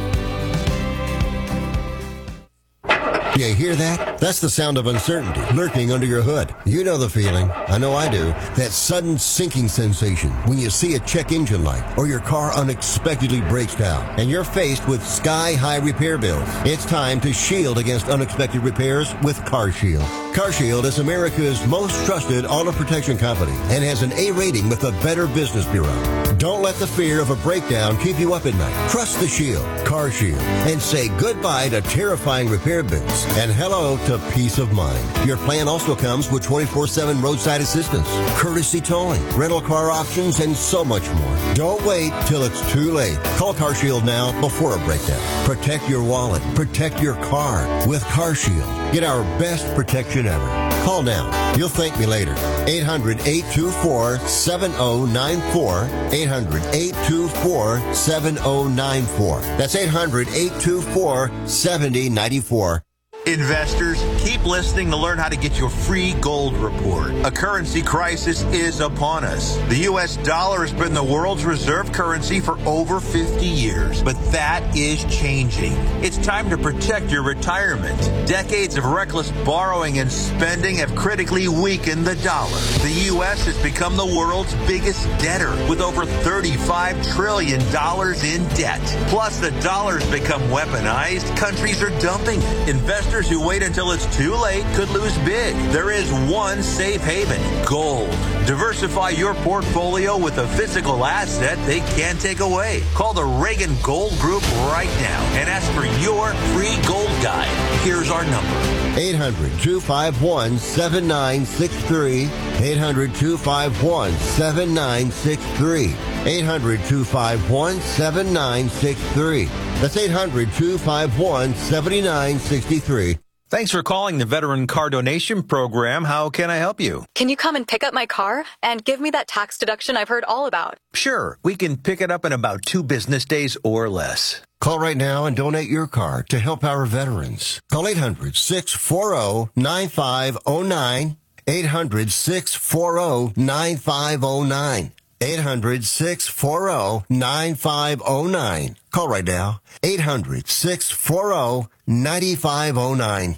K: You hear that? That's the sound of uncertainty lurking under your hood. You know the feeling. I know I do. That sudden sinking sensation when you see a check engine light or your car unexpectedly breaks down and you're faced with sky-high repair bills. It's time to shield against unexpected repairs with CarShield. CarShield is America's most trusted auto protection company and has an A rating with the Better Business Bureau. Don't let the fear of a breakdown keep you up at night. Trust the Shield, CarShield, and say goodbye to terrifying repair bills and hello to peace of mind. Your plan also comes with twenty-four seven roadside assistance, courtesy towing, rental car options, and so much more. Don't wait till it's too late. Call CarShield now before a breakdown. Protect your wallet. Protect your car with CarShield. Get our best protection ever. Call now. You'll thank me later. eight hundred, eight two four, seven oh nine four. eight hundred, eight two four, seven oh nine four. That's eight hundred, eight two four, seven oh nine four.
T: Investors, keep listening to learn how to get your free gold report. A currency crisis is upon us. The U S dollar has been the world's reserve currency for over fifty years, but that is changing. It's time to protect your retirement. Decades of reckless borrowing and spending have critically weakened the dollar. The U S has become the world's biggest debtor with over thirty-five trillion dollars in debt. Plus, the dollar's become weaponized. Countries are dumping it. Investors who wait until it's too late could lose big. There is one safe haven, gold. Diversify your portfolio with a physical asset they can't take away. Call the Reagan Gold Group right now and ask for your free gold guide. Here's our number.
K: eight hundred, two five one, seven nine six three. eight hundred, two five one, seven nine six three. eight hundred, two five one, seven nine six three. That's eight hundred, two five one, seven nine six three.
U: Thanks for calling the Veteran Car Donation Program. How can I help you?
V: Can you come and pick up my car and give me that tax deduction I've heard all about?
U: Sure. We can pick it up in about two business days or less.
K: Call right now and donate your car to help our veterans. Call eight hundred, six four zero, nine five zero nine. eight hundred, six four zero, nine five zero nine. eight hundred, six four zero, nine five zero nine. Call right now. eight hundred, six four zero, nine five zero nine.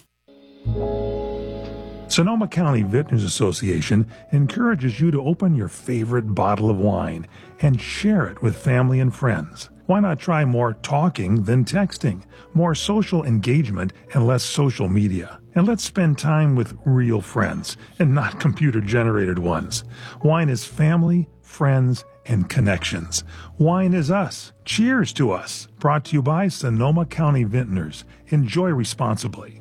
N: Sonoma County Vintners Association encourages you to open your favorite bottle of wine and share it with family and friends. Why not try more talking than texting, more social engagement and less social media? And let's spend time with real friends and not computer-generated ones. Wine is family, friends, and connections. Wine is us. Cheers to us. Brought to you by Sonoma County Vintners. Enjoy responsibly.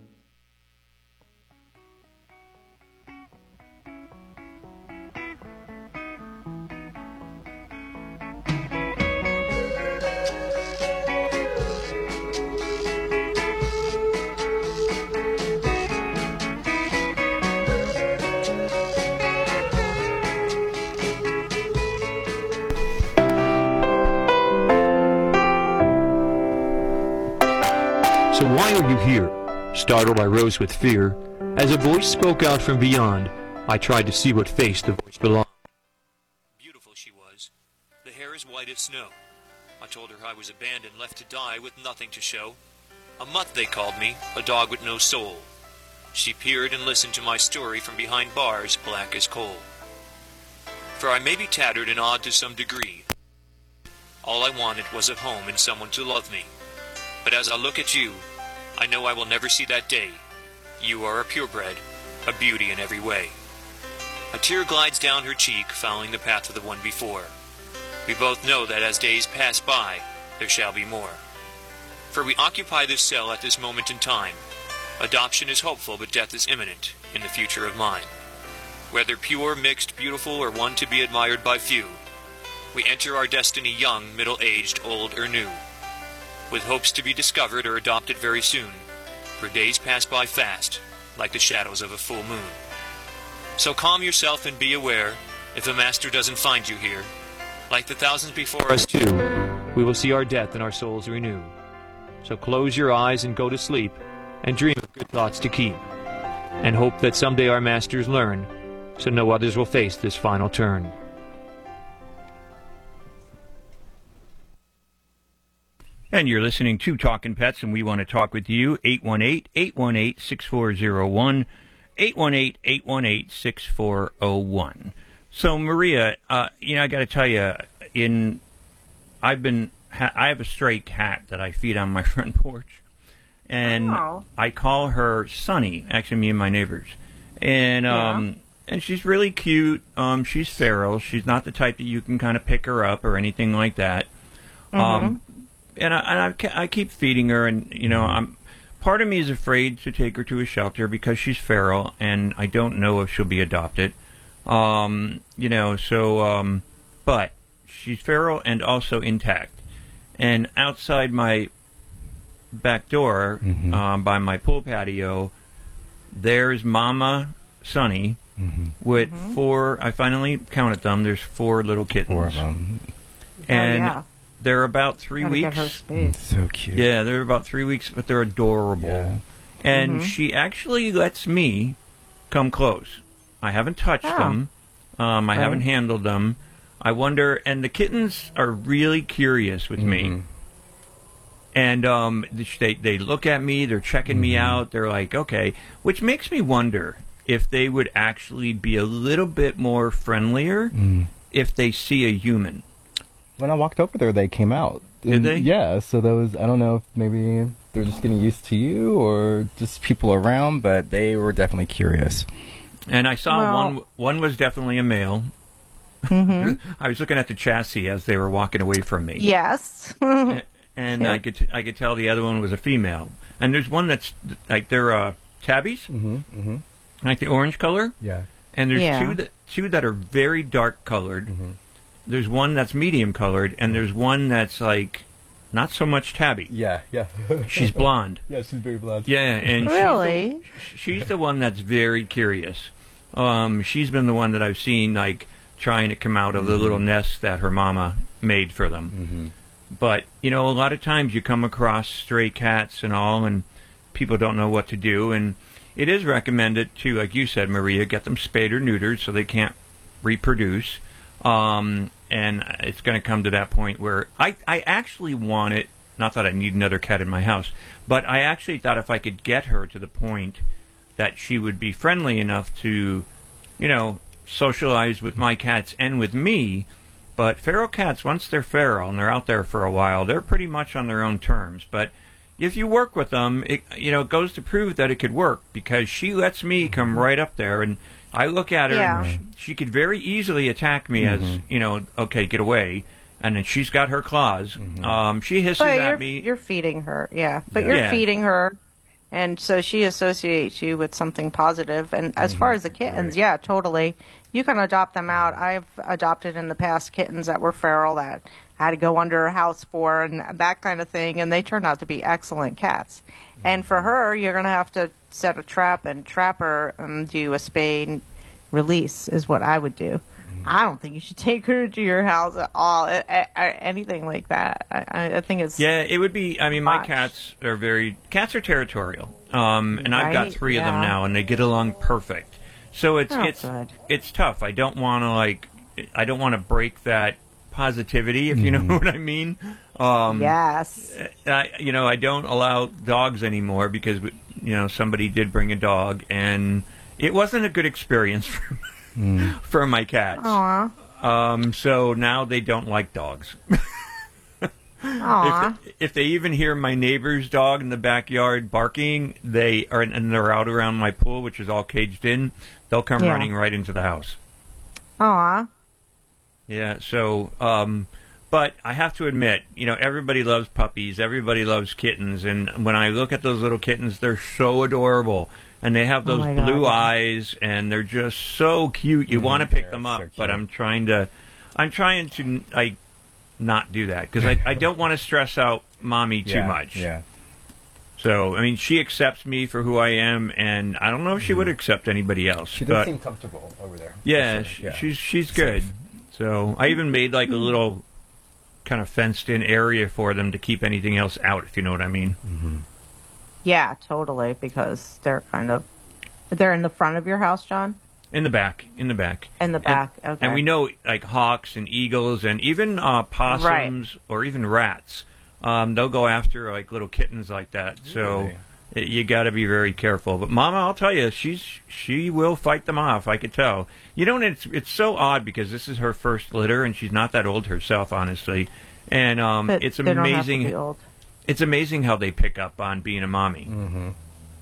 A: So why are you here? Startled, I rose with fear. As a voice spoke out from beyond, I tried to see what face the voice belonged. Beautiful she was. The hair as white as snow. I told her I was abandoned, left to die with nothing to show. A mutt they called me, a dog with no soul. She peered and listened to my story from behind bars, black as coal. For I may be tattered and odd to some degree. All I wanted was a home and someone to love me. But as I look at you, I know I will never see that day. You are a purebred, a beauty in every way. A tear glides down her cheek, following the path of the one before. We both know that as days pass by, there shall be more. For we occupy this cell at this moment in time. Adoption is hopeful, but death is imminent in the future of mine. Whether pure, mixed, beautiful, or one to be admired by few, we enter our destiny young, middle-aged, old, or new, with hopes to be discovered or adopted very soon, for days pass by fast, like the shadows of a full moon. So calm yourself and be aware, if the master doesn't find you here, like the thousands before us too, we will see our death and our souls renew. So close your eyes and go to sleep, and dream of good thoughts to keep, and hope that someday our masters learn, so no others will face this final turn.
G: And you're listening to Talkin' Pets, and we want to talk with you. eight one eight, eight one eight, six four zero one, eight one eight, eight one eight, six four zero one. So, Maria, uh, you know, I got to tell you, in I've been ha- I have a stray cat that I feed on my front porch, and
D: Oh.
G: I call her Sunny. Actually, me and my neighbors, and um,
D: Yeah.
G: and she's really cute. Um, she's feral. She's not the type that you can kind of pick her up or anything like that. Um, and I, and I, ke- I keep feeding her, and you know, I'm part of me is afraid to take her to a shelter because she's feral, and I don't know if she'll be adopted. Um, you know, so um, but she's feral and also intact. And outside my back door, um, by my pool patio, there's Mama Sunny with four. I finally counted them. There's four little kittens.
H: Four of them.
G: And
D: Oh, yeah.
G: they're about three
D: Gotta
G: weeks.
D: give her space.
H: So cute.
G: Yeah, they're about three weeks, but they're adorable. And
D: Mhm.
G: she actually lets me come close. I haven't touched
D: Oh.
G: them. Um, I
D: Right.
G: haven't handled them. I wonder, and the kittens are really curious with me. And um, they they look at me. They're checking me out. They're like, okay, which makes me wonder if they would actually be a little bit more friendlier if they see a human.
H: When I walked over there, they came out.
G: Did
H: And,
G: they?
H: Yeah, so those, I don't know if maybe they're just getting used to you or just people around, but they were definitely curious.
G: And I saw
H: Well-
G: one. One was definitely a male. I was looking at the chassis as they were walking away from me.
D: Yes.
G: And
D: Yeah.
G: I could I could tell the other one was a female. And there's one that's like they're uh, tabbies,
H: mm-hmm, mm-hmm.
G: like the orange color.
H: Yeah.
G: And there's
H: Yeah.
G: two that two that are very dark colored. There's one that's medium colored, and there's one that's like not so much tabby.
H: Yeah, yeah.
G: She's blonde.
H: Yeah, she's very blonde.
G: Yeah, and
D: Really?
G: she's, she's the one that's very curious. Um, she's been the one that I've seen like trying to come out of the little nest that her mama made for them. But you know, a lot of times you come across stray cats and all, and people don't know what to do. And it is recommended to, like you said, Maria, get them spayed or neutered so they can't reproduce. Um, and it's going to come to that point where I, I actually want it, not that I need another cat in my house, but I actually thought if I could get her to the point that she would be friendly enough to, you know, socialize with my cats and with me. But feral cats, once they're feral and they're out there for a while, they're pretty much on their own terms. But if you work with them, it, you know, it goes to prove that it could work, because she lets me come right up there, and I look at her,
D: Yeah.
G: and she, she could very easily attack me as,
H: Mhm.
G: you know, okay, get away. And then she's got her claws. Um, she hisses
D: But
G: at
D: you're,
G: me.
D: you're feeding her, yeah. But
G: Yeah.
D: you're
G: Yeah.
D: feeding her, and so she associates you with something positive. And as far as the kittens, yeah, totally. You can adopt them out. I've adopted in the past kittens that were feral that I had to go under a house for and that kind of thing, and they turned out to be excellent cats. And for her, you're going to have to set a trap and trap her and do a spay and release is what I would do. I don't think you should take her to your house at all, a- a- a- anything like that. I, I- I think it's
G: Yeah, it would be. I mean, my
D: much.
G: cats are very. Cats are territorial, um, and I've got
D: Right,
G: three of them
D: yeah.
G: now, and they get along perfect. So it's
D: Oh,
G: it's
D: good.
G: it's tough. I don't want to like. I don't want to break that positivity, if you know what I mean. Um,
D: Yes.
G: I, you know, I don't allow dogs anymore because you know somebody did bring a dog, and it wasn't a good experience for for my cats.
D: Aw.
G: Um, so now they don't like dogs.
D: Aw.
G: If, if they even hear my neighbor's dog in the backyard barking, they are and they're out around my pool, which is all caged in. They'll come
D: Yeah.
G: running right into the house.
D: Aw.
G: Yeah. So, um, but I have to admit, you know, everybody loves puppies. Everybody loves kittens, and when I look at those little kittens, they're so adorable. And they have
D: Oh
G: those
D: my God,
G: blue
D: yeah.
G: eyes, and they're just so cute. You want to pick them up, but I'm trying to, I'm trying to like not do that because I, I don't want to stress out mommy too
H: Yeah,
G: much.
H: yeah.
G: So I mean, she accepts me for who I am, and I don't know if she would accept anybody else.
H: She
G: but
H: does seem comfortable over there.
G: yeah,
H: For sure,
G: sh-
H: yeah.
G: she's she's good. So I even made like a little kind of fenced-in area for them to keep anything else out, if you know what I mean.
H: Mm-hmm.
D: Yeah, totally, because they're kind of they're in the front of your house, John.
G: In the back, in the back.
D: In the back,
G: And,
D: okay.
G: and we know like hawks and eagles and even uh, possums or even rats. Um, they'll go after like little kittens like that. So
H: Really?
G: it, you got to be very careful. But Mama, I'll tell you, she's she will fight them off. I could tell. You know, and it's it's so odd because this is her first litter, and she's not that old herself, honestly. And um,
D: But
G: it's
D: they don't have to
G: amazing.
D: be old.
G: It's amazing how they pick up on being a mommy.
H: Mm-hmm.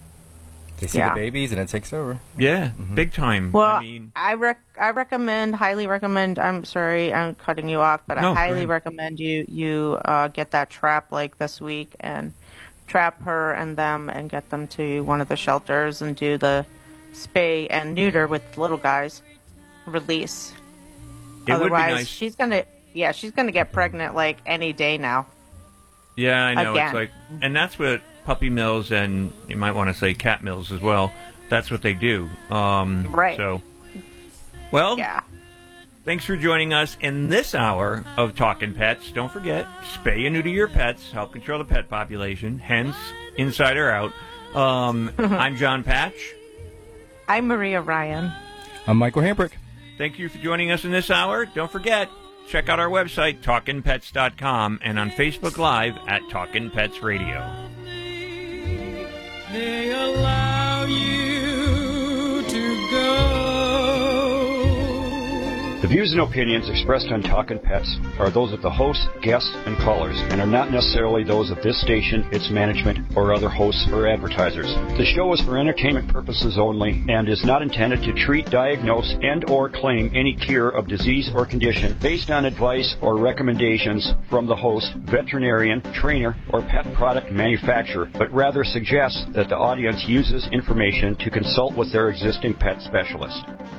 H: They see
D: Yeah.
H: the babies and it takes over.
G: Yeah, big time.
D: Well,
G: I
D: I,
G: mean,
D: rec- I recommend, highly recommend. I'm sorry, I'm cutting you off, but
G: No,
D: I
G: go
D: highly
G: ahead.
D: recommend you you uh, get that trap like this week and trap her and them and get them to one of the shelters and do the spay and neuter with little guys. Release.
G: It would be
D: Otherwise,
G: nice.
D: she's gonna yeah she's gonna get pregnant like any day now.
G: Yeah, I know.
D: Again.
G: It's like, and that's what puppy mills and you might want to say cat mills as well. That's what they do. Um,
D: Right.
G: So, well,
D: yeah.
G: Thanks for joining us in this hour of Talking Pets. Don't forget, spay and neuter your pets. Help control the pet population. Hence, inside or out. Um, I'm John Patch.
D: I'm Maria Ryan.
H: I'm Michael Hambrick.
G: Thank you for joining us in this hour. Don't forget, check out our website, talkin pets dot com, and on Facebook Live at Talkin' Pets Radio.
F: They allow you to go.
C: The views and opinions expressed on Talkin' Pets are those of the hosts, guests, and callers, and are not necessarily those of this station, its management, or other hosts or advertisers. The show is for entertainment purposes only and is not intended to treat, diagnose, and or claim any cure of disease or condition based on advice or recommendations from the host, veterinarian, trainer, or pet product manufacturer, but rather suggests that the audience uses information to consult with their existing pet specialist.